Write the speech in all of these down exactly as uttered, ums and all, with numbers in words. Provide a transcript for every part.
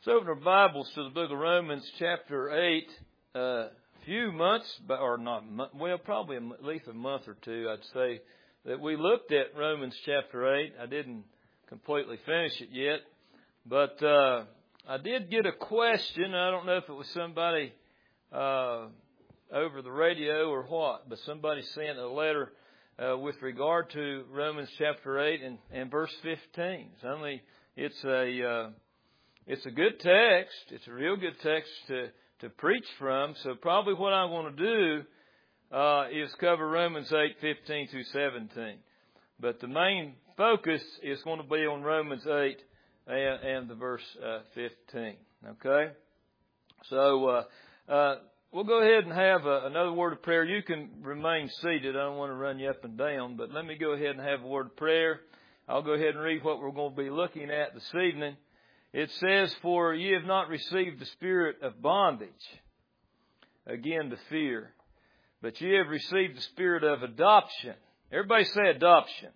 Let's open our Bibles to the book of Romans chapter eight. A uh, few months, or not, well, probably at least a month or two, I'd say, that we looked at Romans chapter eight. I didn't completely finish it yet, but uh, I did get a question. I don't know if it was somebody uh, over the radio or what, but somebody sent a letter uh, with regard to Romans chapter eight and, and verse fifteen. It's only, it's a... Uh, It's a good text. It's a real good text to, to preach from. So probably what I want to do uh, is cover Romans eight, fifteen through seventeen. But the main focus is going to be on Romans eight and, and the verse uh, fifteen. Okay? So uh, uh, we'll go ahead and have a, another word of prayer. You can remain seated. I don't want to run you up and down, but let me go ahead and have a word of prayer. I'll go ahead and read what we're going to be looking at this evening. It says, "For ye have not received the spirit of bondage, again to fear, but ye have received the spirit of adoption." Everybody say adoption.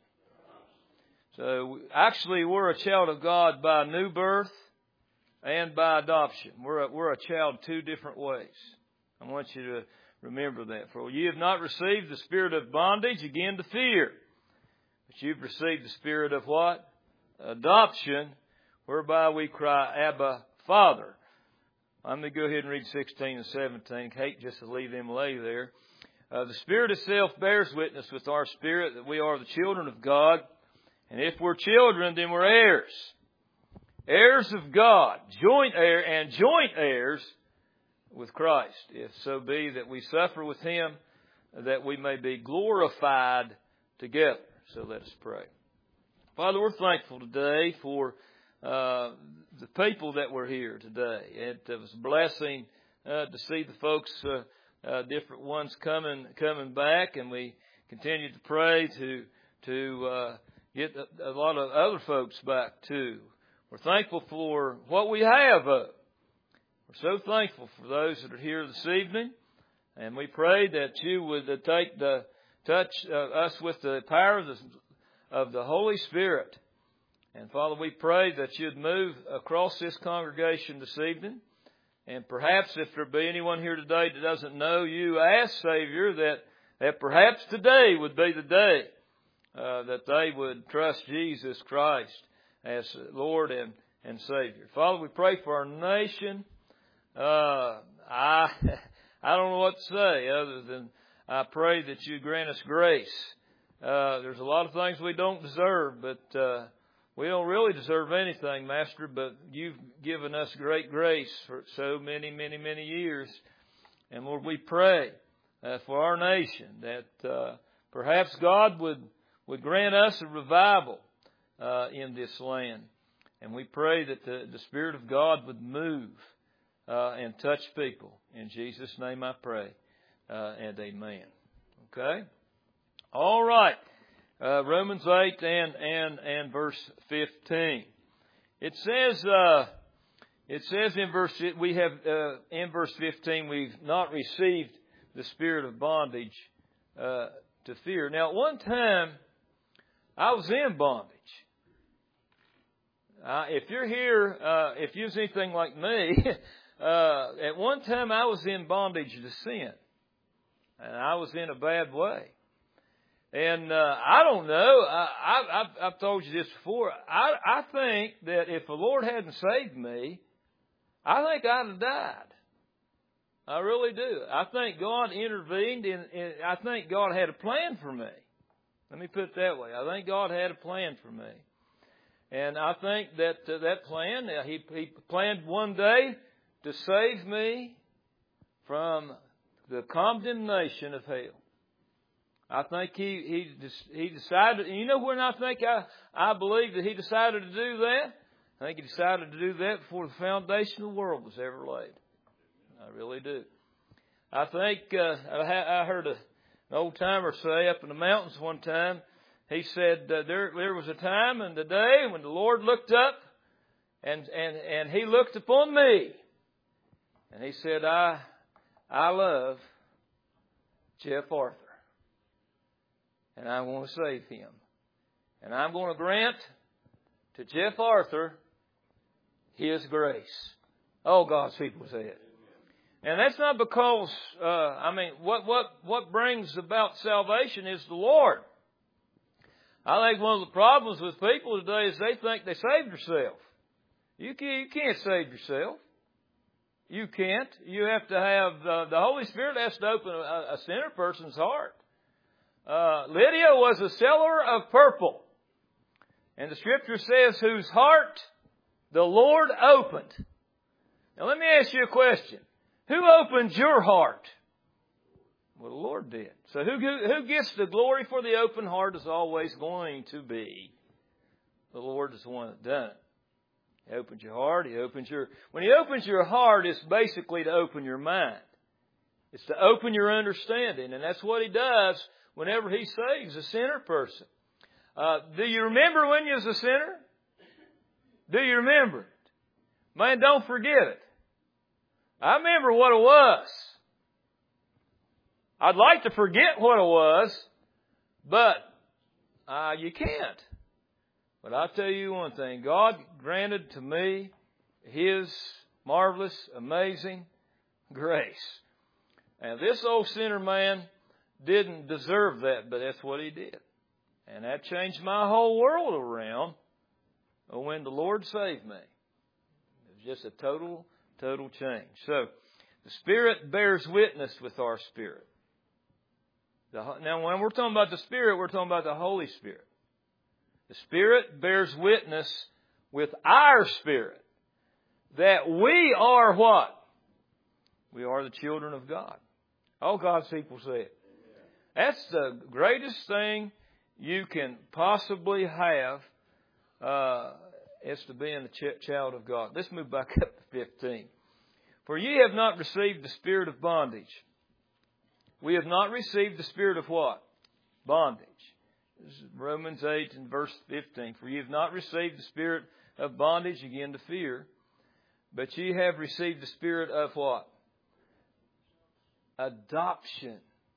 So actually we're a child of God by new birth and by adoption. We're a, we're a child two different ways. I want you to remember that. "For ye have not received the spirit of bondage, again to fear, but you've received the spirit of what? Adoption, whereby we cry, Abba, Father." I'm going to go ahead and read sixteen and seventeen. Hate just to leave them lay there. Uh, "the Spirit itself bears witness with our spirit that we are the children of God. And if we're children, then we're heirs. Heirs of God, joint heir and joint heirs with Christ. If so be that we suffer with Him, that we may be glorified together." So let us pray. Father, we're thankful today for Uh, the people that were here today. It was a blessing uh, to see the folks, uh, uh, different ones coming coming back, and we continue to pray to to uh, get a, a lot of other folks back too. We're thankful for what we have. Uh, we're so thankful for those that are here this evening, and we pray that you would uh, take the touch uh, us with the power of the, of the Holy Spirit. And Father, we pray that you'd move across this congregation this evening. And perhaps if there be anyone here today that doesn't know you as Savior, that, that perhaps today would be the day uh, that they would trust Jesus Christ as Lord and, and Savior. Father, we pray for our nation. Uh, I, I don't know what to say other than I pray that you grant us grace. Uh, there's a lot of things we don't deserve, but uh, we don't really deserve anything, Master, but you've given us great grace for so many, many, many years. And Lord, we pray uh, for our nation that uh, perhaps God would, would grant us a revival uh, in this land. And we pray that the, the Spirit of God would move uh, and touch people. In Jesus' name I pray, uh, and amen. Okay? All right. Uh, Romans eight and, and, and verse fifteen. It says, uh, it says in verse, we have, uh, in verse fifteen, we've not received the spirit of bondage, uh, to fear. Now, at one time, I was in bondage. Uh, if you're here, uh, if you're anything like me, uh, at one time I was in bondage to sin. And I was in a bad way. And uh, I don't know. I, I, I've, I've told you this before. I, I think that if the Lord hadn't saved me, I think I'd have died. I really do. I think God intervened, and, and I think God had a plan for me. Let me put it that way. I think God had a plan for me. And I think that uh, that plan, uh, he, he planned one day to save me from the condemnation of hell. I think he he he decided, you know when I think I, I believe that he decided to do that? I think he decided to do that before the foundation of the world was ever laid. I really do. I think uh, I, I heard a, an old timer say up in the mountains one time, he said uh, there there was a time in the day when the Lord looked up and, and, and he looked upon me. And he said, I I love Jeff Arthur. And I want to save him. And I'm going to grant to Jeff Arthur His grace. All God's people say it. And that's not because, uh, I mean, what, what, what brings about salvation is the Lord. I think one of the problems with people today is they think they saved themselves. You can't, you can't save yourself. You can't. You have to have, uh, the Holy Spirit has to open a, a sinner person's heart. Uh, Lydia was a seller of purple. And the Scripture says, whose heart the Lord opened. Now let me ask you a question. Who opened your heart? Well, the Lord did. So who, who gets the glory for the open heart is always going to be the Lord is the one that done it. He opens your heart. He opens your... When He opens your heart, it's basically to open your mind. It's to open your understanding. And that's what He does whenever He saves a sinner person. Uh, do you remember when you was a sinner? Do you remember it? Man, don't forget it. I remember what it was. I'd like to forget what it was, but uh, you can't. But I'll tell you one thing. God granted to me His marvelous, amazing grace. And this old sinner man didn't deserve that, but that's what he did. And that changed my whole world around when the Lord saved me. It was just a total, total change. So, the Spirit bears witness with our spirit. The, now, when we're talking about the Spirit, we're talking about the Holy Spirit. The Spirit bears witness with our spirit that we are what? We are the children of God. All God's people say it. That's the greatest thing you can possibly have uh, is to be a ch- child of God. Let's move back up to fifteen. For ye have not received the spirit of bondage. We have not received the spirit of what? Bondage. This is Romans eight and verse fifteen. For ye have not received the spirit of bondage, again to fear, but ye have received the spirit of what? Adoption.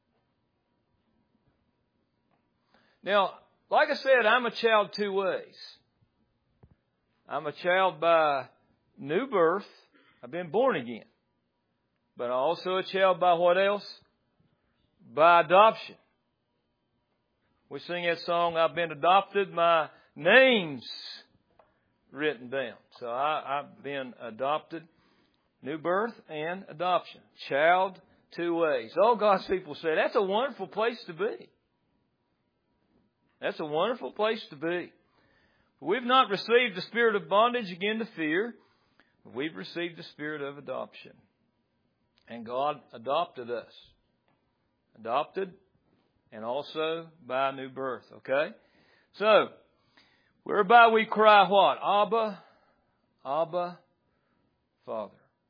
Now, like I said, I'm a child two ways. I'm a child by new birth. I've been born again. But I'm also a child by what else? By adoption. We sing that song, I've been adopted, my name's written down. So I, I've been adopted, new birth and adoption. Child two ways. All God's people say that's a wonderful place to be. That's a wonderful place to be. We've not received the spirit of bondage again to fear. We've received the spirit of adoption. And God adopted us. Adopted and also by new birth. Okay? So, whereby we cry what? Abba, Abba, Father.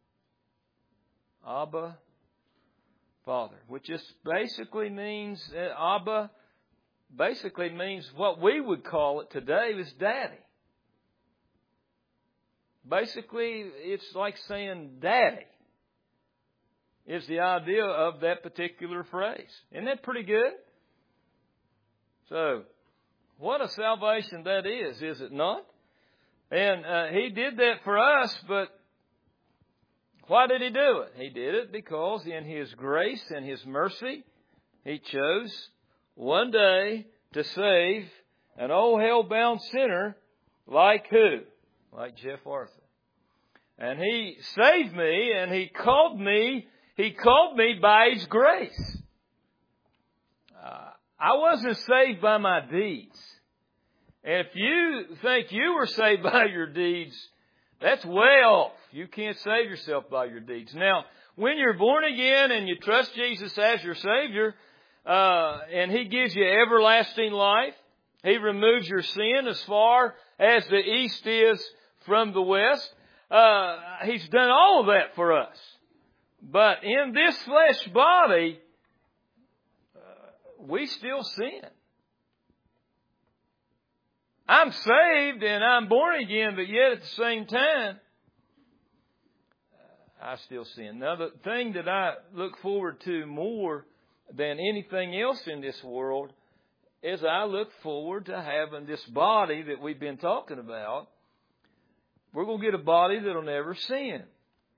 Abba, Father. Which just basically means, uh, Abba basically means what we would call it today is daddy. Basically, it's like saying daddy is the idea of that particular phrase. Isn't that pretty good? So, what a salvation that is, is it not? And uh, He did that for us, but why did He do it? He did it because in His grace and His mercy, He chose one day to save an old hell-bound sinner like who? Like Jeff Arthur. And He saved me and He called me, He called me by His grace. Uh, I wasn't saved by my deeds. And if you think you were saved by your deeds, that's way off. You can't save yourself by your deeds. Now, when you're born again and you trust Jesus as your Savior, uh, and He gives you everlasting life, He removes your sin as far as the east is from the west. Uh, He's done all of that for us. But in this flesh body, uh, we still sin. I'm saved and I'm born again, but yet at the same time, I still sin. Now, the thing that I look forward to more than anything else in this world is I look forward to having this body that we've been talking about. We're going to get a body that'll never sin.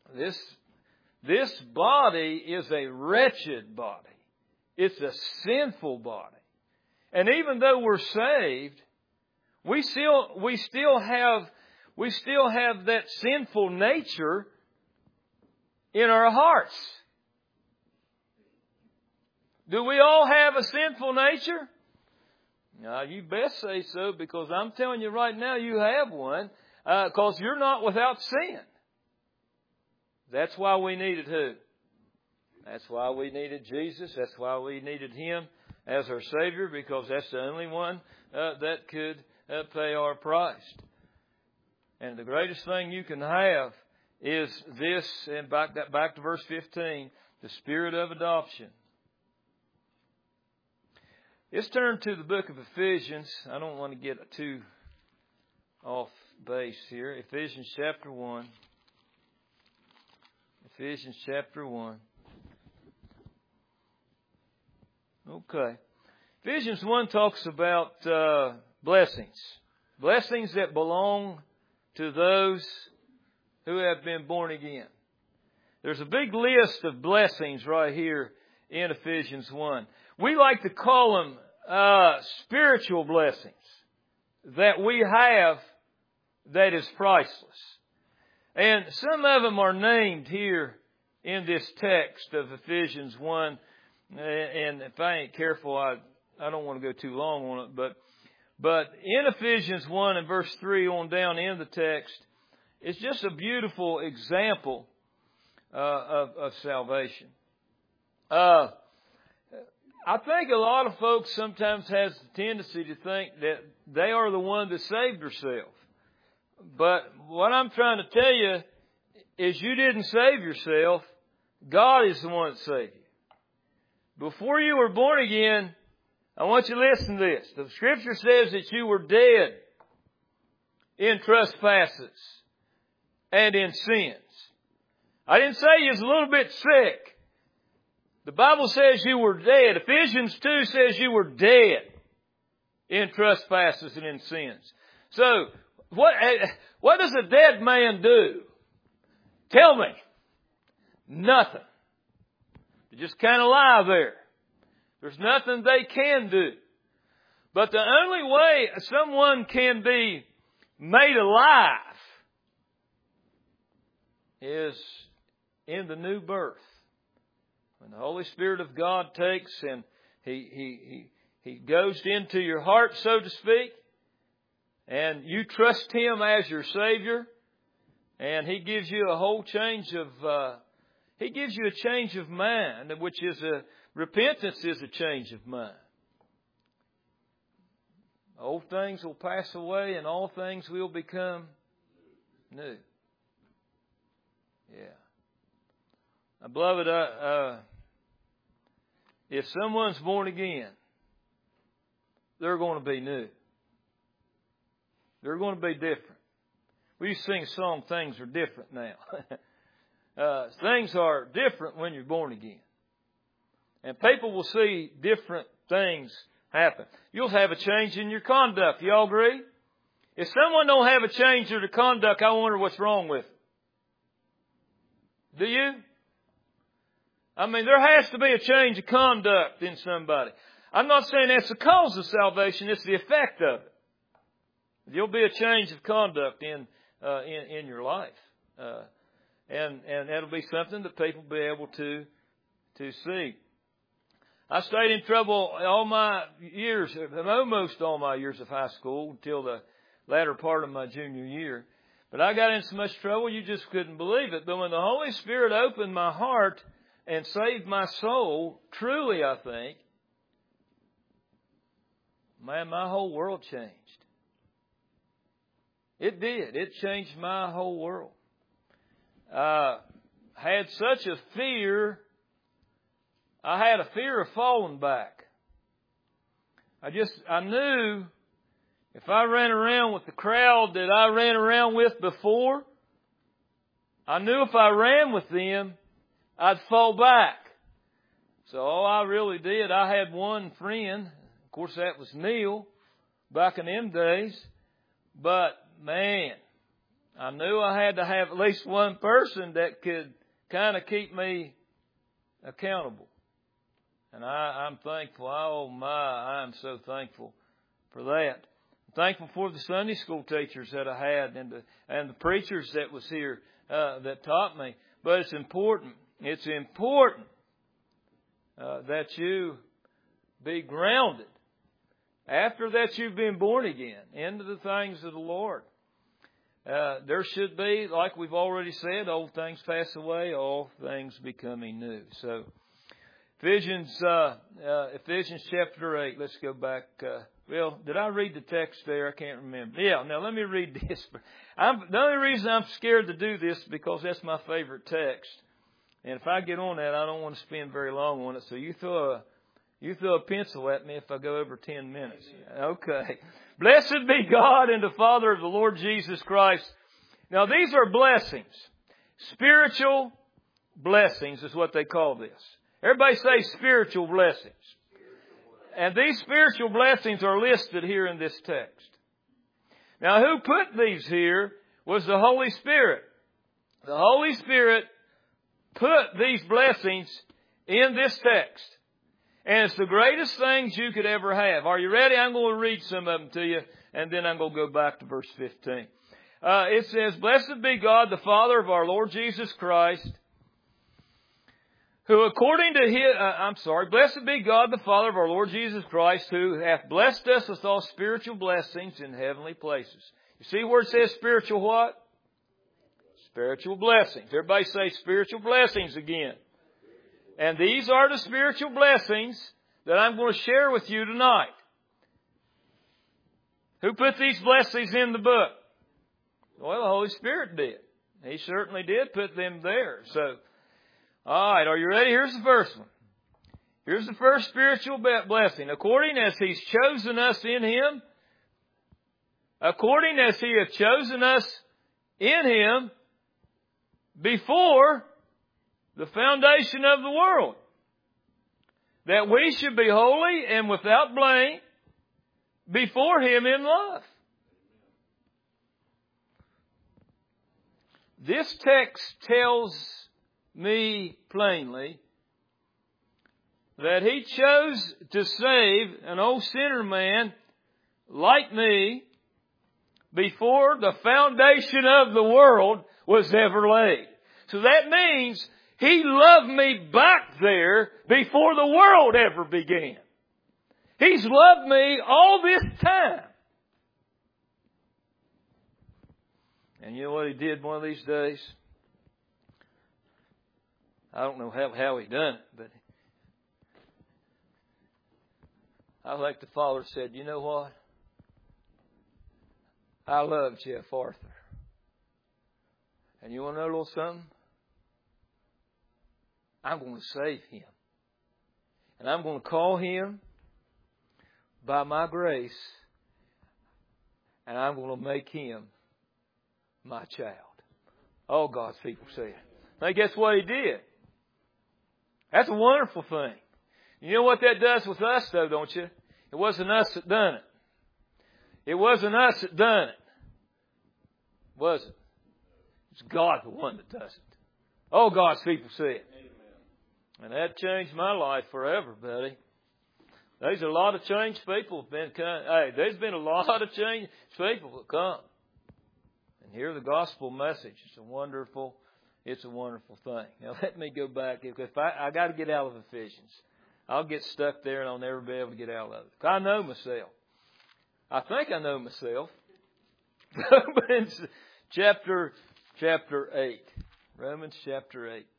This, this body is a wretched body. It's a sinful body. And even though we're saved, we still, we still have, we still have that sinful nature in our hearts. Do we all have a sinful nature? Now, you best say so, because I'm telling you right now, you have one, because uh, you're not without sin. That's why we needed who? That's why we needed Jesus. That's why we needed Him as our Savior, because that's the only one uh, that could uh, pay our price. And the greatest thing you can have is this, and back, back to verse fifteen, the Spirit of adoption. Let's turn to the book of Ephesians. I don't want to get too off base here. Ephesians chapter one. Ephesians chapter one. Okay. Ephesians one talks about uh, blessings. Blessings that belong to those who have been born again. There's a big list of blessings right here in Ephesians one. We like to call them uh, spiritual blessings that we have that is priceless. And some of them are named here in this text of Ephesians one. And if I ain't careful, I, I don't want to go too long on it. But, but in Ephesians one and verse three on down in the text, it's just a beautiful example uh, of, of salvation. Uh, I think a lot of folks sometimes has the tendency to think that they are the one that saved themselves. But what I'm trying to tell you is you didn't save yourself. God is the one that saved you. Before you were born again, I want you to listen to this. The Scripture says that you were dead in trespasses and in sins. I didn't say you was a little bit sick. The Bible says you were dead. Ephesians two says you were dead in trespasses and in sins. So, what, what does a dead man do? Tell me. Nothing. They just kind of lie there. There's nothing they can do. But the only way someone can be made alive is in the new birth. When the Holy Spirit of God takes and He, He, He, He goes into your heart, so to speak, and you trust Him as your Savior, and He gives you a whole change of, uh, He gives you a change of mind, which is a, repentance is a change of mind. Old things will pass away and all things will become new. Yeah. Now, beloved, uh, uh, if someone's born again, they're going to be new. They're going to be different. We used to sing a song, Things Are Different Now. uh, things are different when you're born again. And people will see different things happen. You'll have a change in your conduct. Y'all agree? If someone don't have a change in their conduct, I wonder what's wrong with them. Do you? I mean, there has to be a change of conduct in somebody. I'm not saying that's the cause of salvation. It's the effect of it. There'll be a change of conduct in uh, in, in your life, uh, and and that'll be something that people will be able to to see. I stayed in trouble all my years, almost all my years of high school until the latter part of my junior year. But I got in so much trouble you just couldn't believe it. But when the Holy Spirit opened my heart and saved my soul, truly I think, man, my whole world changed. It did. It changed my whole world. I had such a fear. I had a fear of falling back. I just, I knew if I ran around with the crowd that I ran around with before, I knew if I ran with them, I'd fall back. So all I really did, I had one friend. Of course, that was Neil back in them days. But, man, I knew I had to have at least one person that could kind of keep me accountable. And I, I'm thankful. Oh my, I'm so thankful for that. I'm thankful for the Sunday school teachers that I had and the, and the preachers that was here uh, that taught me. But it's important. It's important uh, that you be grounded after that you've been born again into the things of the Lord. Uh, there should be, like we've already said, old things pass away, all things becoming new. So, Ephesians, uh, uh, Ephesians chapter eight. Let's go back. Uh, well, did I read the text there? I can't remember. Yeah. Now let me read this. I'm, the only reason I'm scared to do this is because that's my favorite text, and if I get on that, I don't want to spend very long on it. So you throw a you throw a pencil at me if I go over ten minutes. Okay. Blessed be God and the Father of the Lord Jesus Christ. Now these are blessings. Spiritual blessings is what they call this. Everybody say spiritual blessings. And these spiritual blessings are listed here in this text. Now who put these here was the Holy Spirit. The Holy Spirit put these blessings in this text. And it's the greatest things you could ever have. Are you ready? I'm going to read some of them to you, and then I'm going to go back to verse fifteen. Uh, it says, Blessed be God, the Father of our Lord Jesus Christ, who according to his, uh, I'm sorry, blessed be God, the Father of our Lord Jesus Christ, who hath blessed us with all spiritual blessings in heavenly places. You see where it says spiritual what? Spiritual blessings. Everybody say spiritual blessings again. And these are the spiritual blessings that I'm going to share with you tonight. Who put these blessings in the book? Well, the Holy Spirit did. He certainly did put them there. So, all right, are you ready? Here's the first one. Here's the first spiritual blessing. According as He's chosen us in Him, according as He hath chosen us in Him before the foundation of the world, that we should be holy and without blame before Him in love. This text tells me plainly that He chose to save an old sinner man like me before the foundation of the world was ever laid. So that means He loved me back there before the world ever began. He's loved me all this time. And you know what He did one of these days? I don't know how, how He done it, but I think the Father said, you know what? I love Jeff Arthur. And you want to know a little something? I'm going to save him. And I'm going to call him by my grace. And I'm going to make him my child. Oh, God's people say it. I think that's what He did. That's a wonderful thing. You know what that does with us, though, don't you? It wasn't us that done it. It wasn't us that done it. Was it? It's God the one that does it. Oh, God's people say it. And that changed my life forever, buddy. There's a lot of changed people have been kind. Hey, there's been a lot of changed people that come and hear the gospel message. It's a wonderful, it's a wonderful thing. Now let me go back. If I, I got to get out of Ephesians, I'll get stuck there and I'll never be able to get out of it. I know myself. I think I know myself. Romans chapter chapter eight. Romans chapter eight.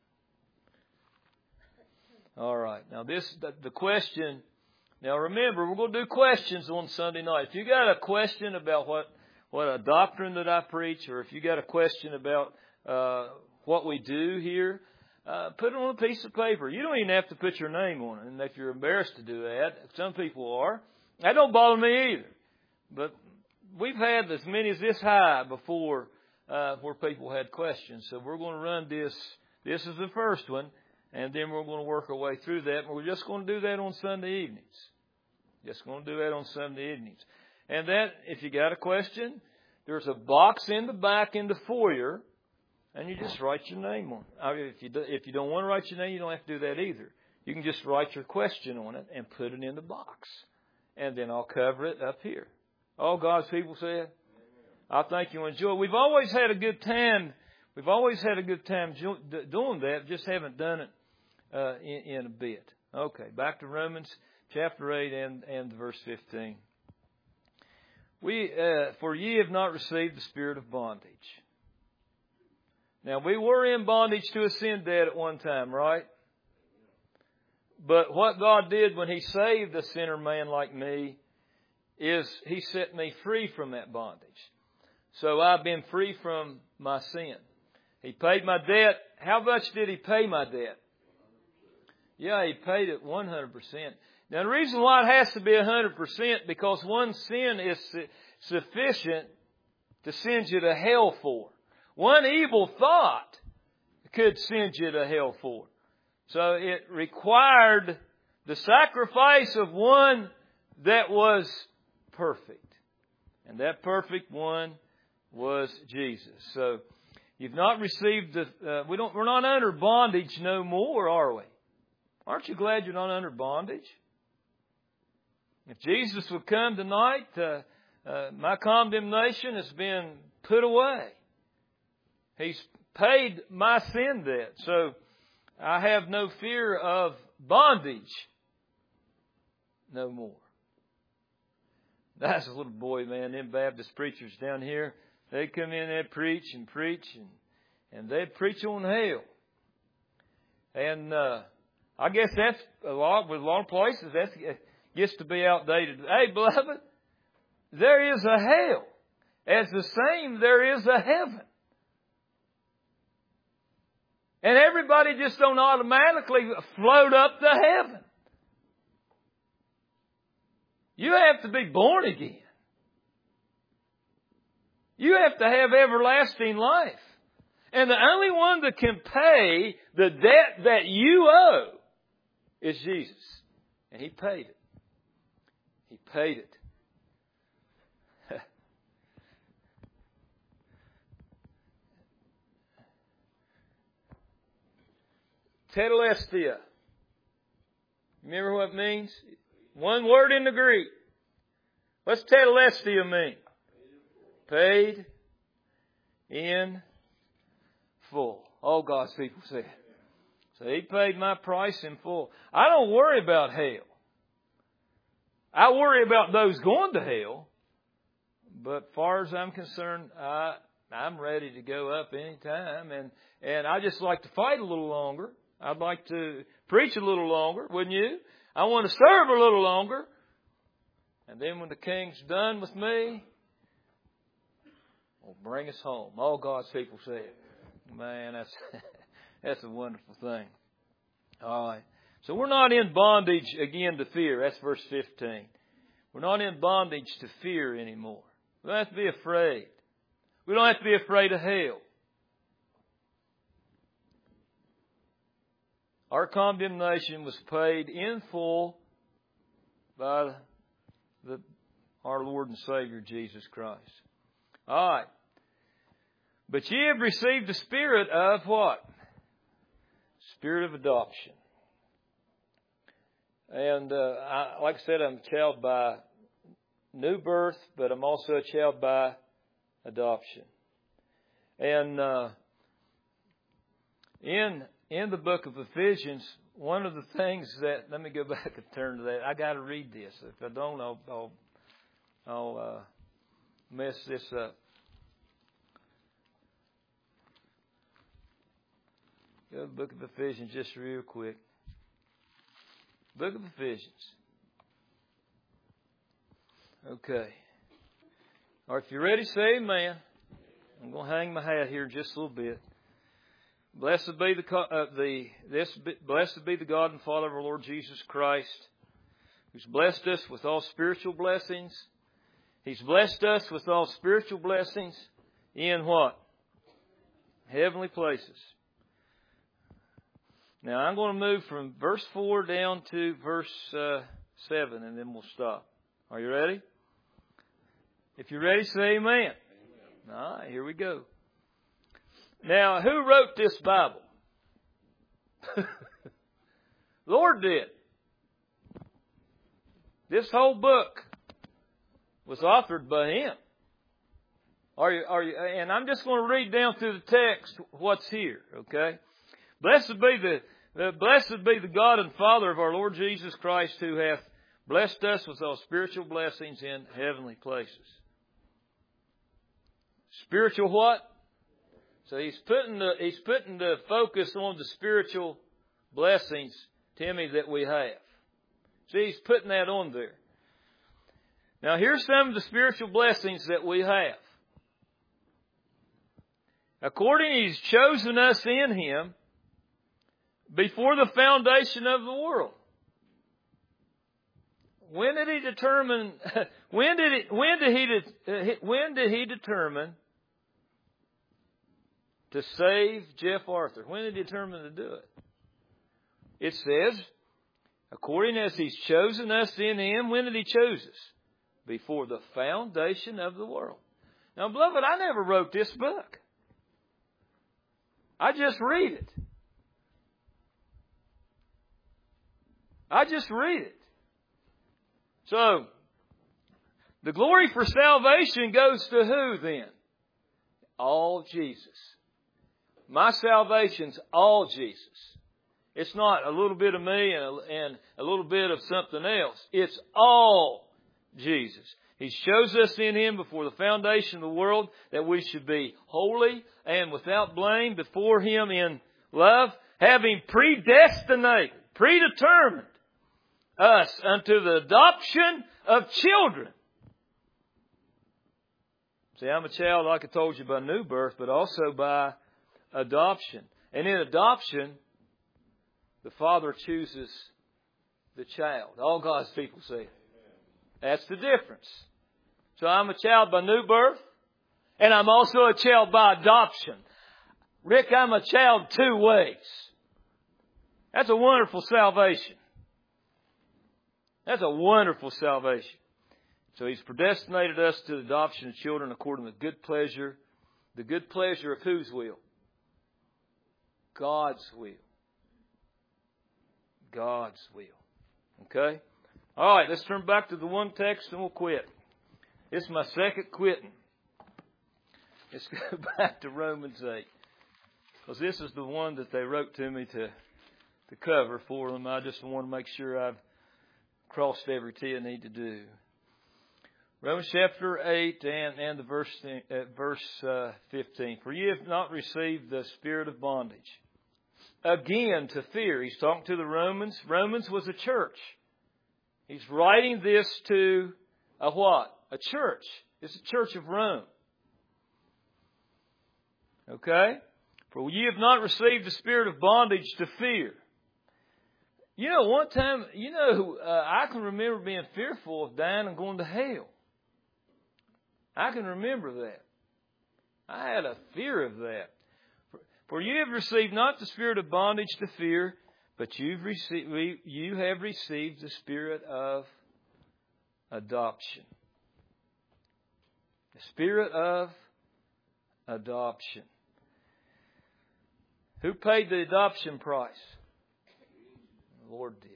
All right. Now this the, the question. Now remember, we're going to do questions on Sunday night. If you got a question about what what a doctrine that I preach, or if you got a question about uh, what we do here, uh, put it on a piece of paper. You don't even have to put your name on it. And if you're embarrassed to do that, some people are. That don't bother me either. But we've had as many as this high before uh, where people had questions. So we're going to run this. This is the first one. And then we're going to work our way through that. And we're just going to do that on Sunday evenings. Just going to do that on Sunday evenings. And that, if you got a question, there's a box in the back in the foyer, and you just write your name on it. I mean, if you do, if you don't want to write your name, you don't have to do that either. You can just write your question on it and put it in the box. And then I'll cover it up here. All God's people said, I think you'll enjoy it. We've always had a good time. We've always had a good time doing that. Just haven't done it uh, in, in a bit. Okay, back to Romans chapter eight and, and verse fifteen. We, uh, for ye have not received the spirit of bondage. Now, we were in bondage to a sin debt at one time, right? But what God did when He saved a sinner man like me is He set me free from that bondage. So I've been free from my sin. He paid my debt. How much did He pay my debt? Yeah, He paid it one hundred percent. Now, the reason why it has to be one hundred percent, because one sin is su- sufficient to send you to hell for. One evil thought could send you to hell for. So it required the sacrifice of one that was perfect. And that perfect one was Jesus. So you've not received the, uh, we don't, we're not under bondage no more, are we? Aren't you glad you're not under bondage? If Jesus would come tonight, uh, uh, my condemnation has been put away. He's paid my sin debt. So I have no fear of bondage no more. That's a little boy, man. Them Baptist preachers down here, they come in and preach and preach and, and they preach on hell. And uh, I guess that's a lot, with a lot of places, that's gets to be outdated. Hey, beloved, there is a hell. As the same, there is a heaven. And everybody just don't automatically float up to heaven. You have to be born again. You have to have everlasting life. And the only one that can pay the debt that you owe is Jesus. And He paid it. He paid it. Tetelestai. Remember what it means? One word in the Greek. What's tetelestai mean? Paid in full. All God's people said. So He paid my price in full. I don't worry about hell. I worry about those going to hell. But as far as I'm concerned, I, I'm ready to go up anytime. And, and I just like to fight a little longer. I'd like to preach a little longer, wouldn't you? I want to serve a little longer. And then when the King's done with me, will bring us home. All God's people said. Man, that's that's a wonderful thing. All right. So we're not in bondage again to fear. That's verse fifteen. We're not in bondage to fear anymore. We don't have to be afraid. We don't have to be afraid of hell. Our condemnation was paid in full by the, our Lord and Savior, Jesus Christ. All right. But ye have received the Spirit of what? Spirit of adoption. And uh, I, like I said, I'm a child by new birth, but I'm also a child by adoption. And uh, in in the book of Ephesians, one of the things that, let me go back and turn to that. I got to read this. If I don't, I'll I'll, I'll uh, mess this up. Go to the book of Ephesians just real quick. Book of Ephesians. Okay. All right, if you're ready, say amen. I'm going to hang my hat here just a little bit. Blessed be the uh, the this blessed be the God and Father of our Lord Jesus Christ, who's blessed us with all spiritual blessings. He's blessed us with all spiritual blessings in what? Heavenly places. Now, I'm going to move from verse four down to verse uh, seven, and then we'll stop. Are you ready? If you're ready, say amen. Amen. All right, here we go. Now, who wrote this Bible? Lord did. This whole book was authored by Him. Are you, are you, and I'm just going to read down through the text what's here, okay? Blessed be the, the blessed be the God and Father of our Lord Jesus Christ, who hath blessed us with all spiritual blessings in heavenly places. Spiritual what? So he's putting the, he's putting the focus on the spiritual blessings, Timmy, that we have. See, he's putting that on there. Now, here's some of the spiritual blessings that we have. According, He's chosen us in Him before the foundation of the world. When did He determine? When did it? When did He? When did He determine to save Jeff Arthur? When did He determine to do it? It says, according as He's chosen us in Him, when did He choose us? Before the foundation of the world. Now, beloved, I never wrote this book. I just read it. I just read it. So, the glory for salvation goes to who then? All Jesus. My salvation's all Jesus. It's not a little bit of me and a, and a little bit of something else. It's all Jesus. He shows us in Him before the foundation of the world that we should be holy and without blame before Him in love, having predestinated, predetermined us unto the adoption of children. See, I'm a child, like I told you, by new birth, but also by adoption. And in adoption, the Father chooses the child. All God's people say it. That's the difference. So I'm a child by new birth, and I'm also a child by adoption. Rick, I'm a child two ways. That's a wonderful salvation. That's a wonderful salvation. So He's predestinated us to the adoption of children according to the good pleasure. The good pleasure of whose will? God's will. God's will. Okay? All right, let's turn back to the one text and we'll quit. This is my second quitting. Let's go back to Romans eight. Because this is the one that they wrote to me to, to cover for them. I just want to make sure I've crossed every T I need to do. Romans chapter eight and, and the verse, uh, verse uh, fifteen. For ye have not received the spirit of bondage again to fear. He's talking to the Romans. Romans was a church. He's writing this to a what? A church. It's the church of Rome. Okay? For ye have not received the spirit of bondage to fear. You know, one time, you know, uh, I can remember being fearful of dying and going to hell. I can remember that. I had a fear of that. For, for you have received not the spirit of bondage to fear, but you've received, you have received the spirit of adoption. The spirit of adoption. Who paid the adoption price? The Lord did.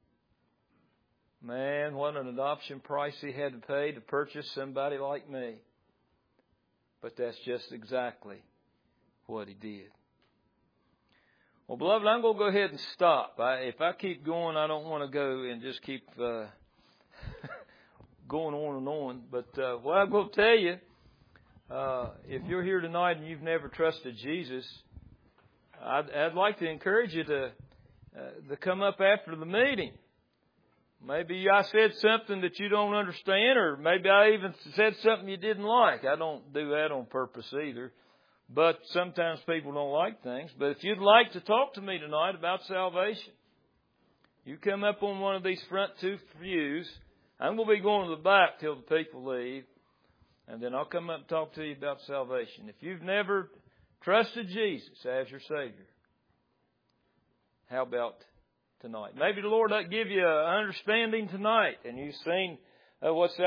Man, what an adoption price He had to pay to purchase somebody like me. But that's just exactly what He did. Well, beloved, I'm going to go ahead and stop. I, if I keep going, I don't want to go and just keep uh, going on and on. But uh, what I'm going to tell you, uh, if you're here tonight and you've never trusted Jesus, I'd, I'd like to encourage you to, uh, to come up after the meeting. Maybe I said something that you don't understand, or maybe I even said something you didn't like. I don't do that on purpose either. But sometimes people don't like things. But if you'd like to talk to me tonight about salvation, you come up on one of these front two pews. I'm going to be going to the back till the people leave. And then I'll come up and talk to you about salvation. If you've never trusted Jesus as your Savior, how about tonight? Maybe the Lord will give you an understanding tonight, and you've seen uh, what salvation